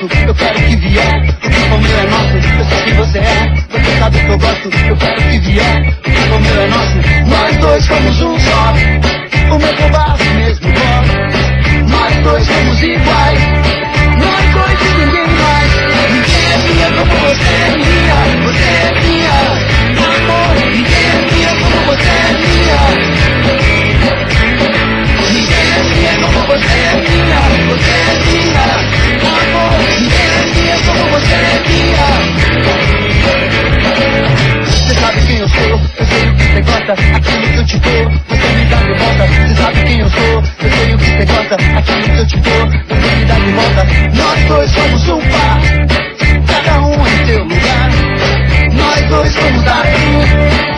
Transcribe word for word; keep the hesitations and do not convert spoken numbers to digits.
eu quero que vier. O que for meu é nosso, eu sei que você é. Você sabe que eu gosto, eu quero que vier. O que for meu é nosso, nós dois somos um só. O mesmo baço, o mesmo bloco. Nós dois somos iguais. Nós dois e ninguém mais. Ninguém é minha como você é minha. Você é minha, amor. Ninguém é minha como você é minha. Ninguém é minha como você é minha. Você é minha, amor. Ninguém é minha como você é minha. Você sabe quem eu sou, eu sei o que você gosta. Aquilo que eu te dou, você me dá de volta. Você sabe quem eu sou, eu sei o que você gosta. Aquilo que eu te dou, você me dá de volta. Nós dois somos um par, cada um em seu lugar. Nós dois somos daqui.